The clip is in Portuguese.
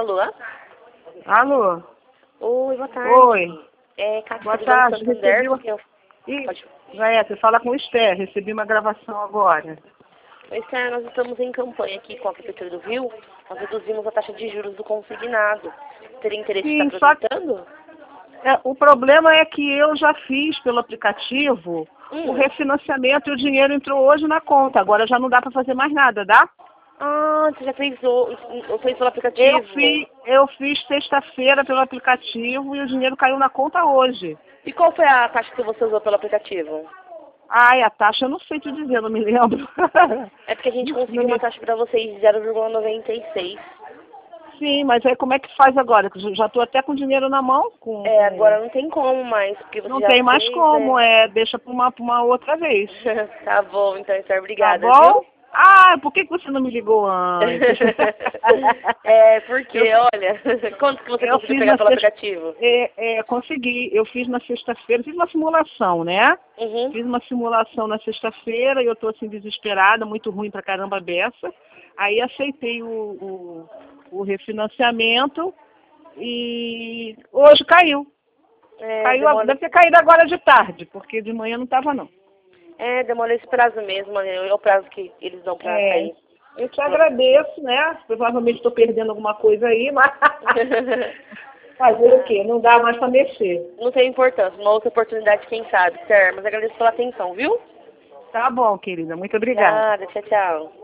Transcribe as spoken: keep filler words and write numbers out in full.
Alô? Alô? Oi, boa tarde. Oi. É, Cátia Boa do tarde. Banco Santander. Recebi uma... que eu- Ih, Pode... já é, você fala com o Esther. Recebi uma gravação agora. Oi, Esther, nós estamos em campanha aqui com a Prefeitura do Rio. Nós reduzimos a taxa de juros do consignado. Teria interesse em Sim, estar só aproveitando? é, o problema é que eu já fiz pelo aplicativo Hum. o refinanciamento e o dinheiro entrou hoje na conta. Agora já não dá para fazer mais nada, dá? Ah, você já fez, o... fez pelo aplicativo? Eu fiz, eu fiz sexta-feira pelo aplicativo e o dinheiro caiu na conta hoje. E qual foi a taxa que você usou pelo aplicativo? Ai, a taxa eu não sei te dizer, não me lembro. É porque a gente Não conseguiu me- uma taxa para vocês de zero vírgula noventa e seis. Sim, mas aí como é que faz agora? Que eu já estou até com dinheiro na mão. Com, É, com- agora não tem como mais, porque você Não já tem mais fez, como, né? é, deixa para uma, pra uma outra vez. Tá bom, então, Esther, Tá obrigada, bom? viu? Ah, por que que você não me ligou antes? É, porque, Eu, olha, quanto que você eu conseguiu fiz pegar na pelo sexta, aplicativo? é, é, consegui, eu fiz na sexta-feira, fiz uma simulação, né? Uhum. Fiz uma simulação na sexta-feira e eu tô assim desesperada, muito ruim pra caramba a beça. Aí aceitei o, o, o refinanciamento e hoje caiu. É, Caiu, a- demora, deve ter caído agora de tarde, porque de manhã não estava não. é, demora esse prazo mesmo, né? É o prazo que eles dão pra É, sair. eu te agradeço, né? Provavelmente estou perdendo alguma coisa aí, mas fazer o quê? Não dá mais para mexer. Não tem importância, uma outra oportunidade, quem sabe, Esther, mas agradeço pela atenção, viu? Tá bom, querida. Muito obrigada. Nada, tchau, tchau.